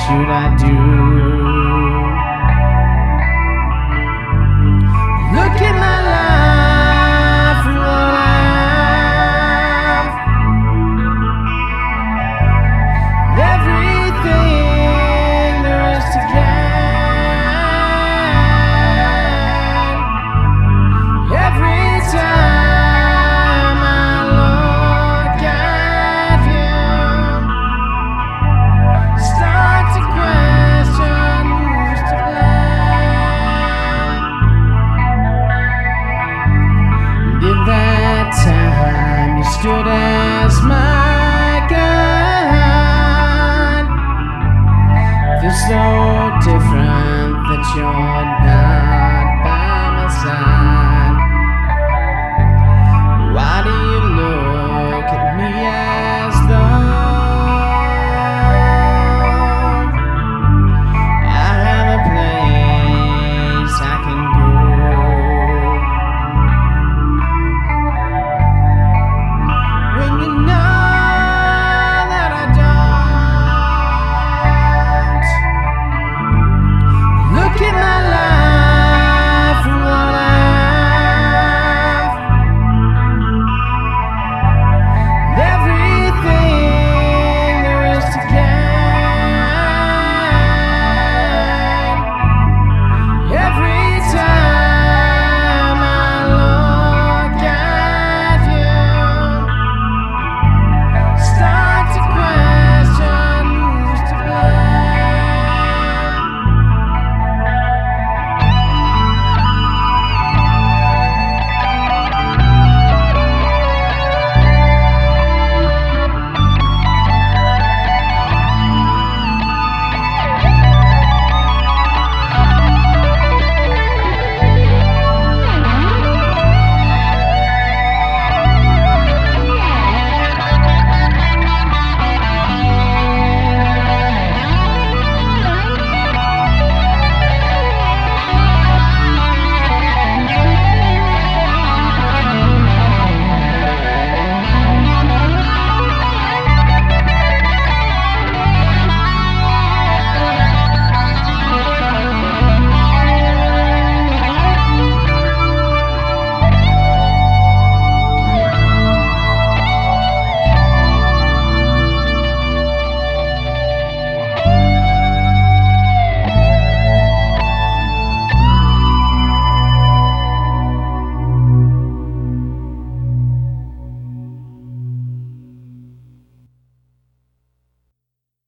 should I do? Look at my life and what I am. Everything there is to gain. Every time I look at you, start to question who's to blame. And in that time you stood as my guide. Feels so different that you're not.